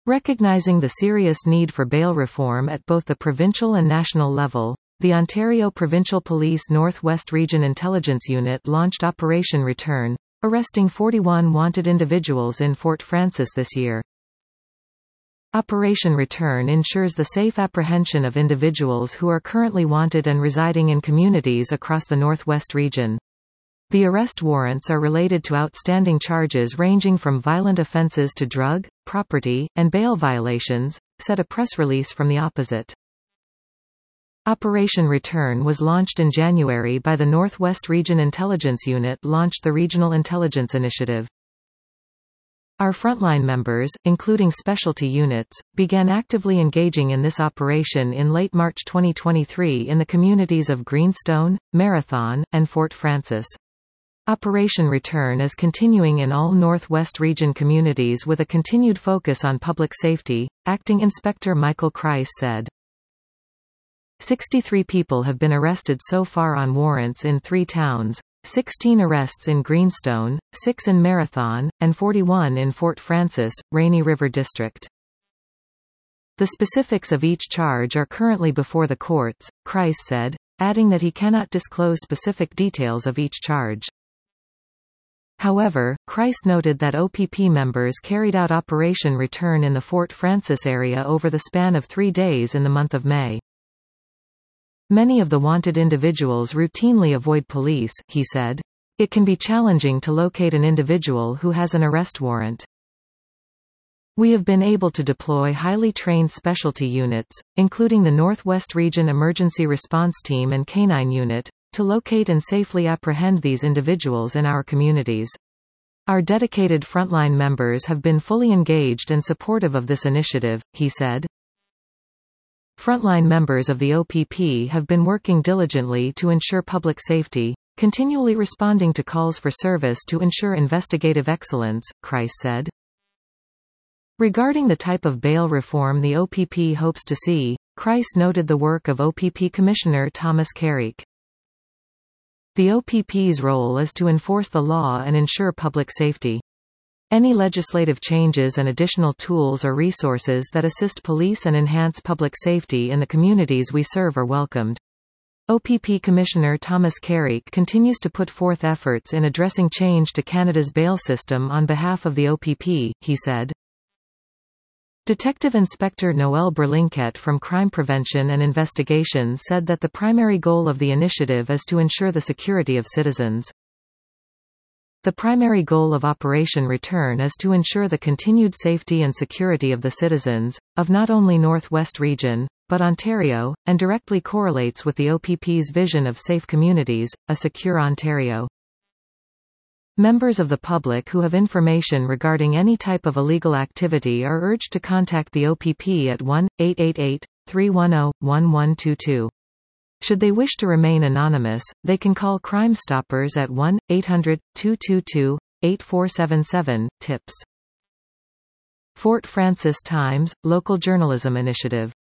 Recognizing the serious need for bail reform at both the provincial and national level, the Ontario Provincial Police North West Region Intelligence Unit launched Operation Return, arresting 41 wanted individuals in Fort Frances this year. Operation Return ensures the safe apprehension of individuals who are currently wanted and residing in communities across the Northwest region. The arrest warrants are related to outstanding charges ranging from violent offences to drug, property, and bail violations, said a press release from the opposite. Operation Return was launched in January by the Northwest Region Intelligence Unit launched the Regional Intelligence Initiative. Our frontline members, including specialty units, began actively engaging in this operation in late March 2023 in the communities of Greenstone, Marathon, and Fort Frances. Operation Return is continuing in all Northwest Region communities with a continued focus on public safety, Acting Inspector Michael Kreis said. 63 people have been arrested so far on warrants in 3 towns, 16 arrests in Greenstone, 6 in Marathon, and 41 in Fort Frances, Rainy River District. The specifics of each charge are currently before the courts, Kreis said, adding that he cannot disclose specific details of each charge. However, Kreis noted that OPP members carried out Operation Return in the Fort Frances area over the span of 3 days in the month of May. Many of the wanted individuals routinely avoid police, he said. It can be challenging to locate an individual who has an arrest warrant. We have been able to deploy highly trained specialty units, including the Northwest Region Emergency Response Team and Canine Unit, to locate and safely apprehend these individuals in our communities. Our dedicated frontline members have been fully engaged and supportive of this initiative, he said. Frontline members of the OPP have been working diligently to ensure public safety, continually responding to calls for service to ensure investigative excellence, Kreis said. Regarding the type of bail reform the OPP hopes to see, Kreis noted the work of OPP Commissioner Thomas Carrick. The OPP's role is to enforce the law and ensure public safety. Any legislative changes and additional tools or resources that assist police and enhance public safety in the communities we serve are welcomed. OPP Commissioner Thomas Carrick continues to put forth efforts in addressing change to Canada's bail system on behalf of the OPP, he said. Detective Inspector Noel Berlinquet from Crime Prevention and Investigation said that the primary goal of the initiative is to ensure the security of citizens. The primary goal of Operation Return is to ensure the continued safety and security of the citizens, of not only Northwest Region, but Ontario, and directly correlates with the OPP's vision of safe communities, a secure Ontario. Members of the public who have information regarding any type of illegal activity are urged to contact the OPP at 1-888-310-1122. Should they wish to remain anonymous, they can call Crime Stoppers at 1-800-222-8477. Tips. Fort Frances Times, Local Journalism Initiative.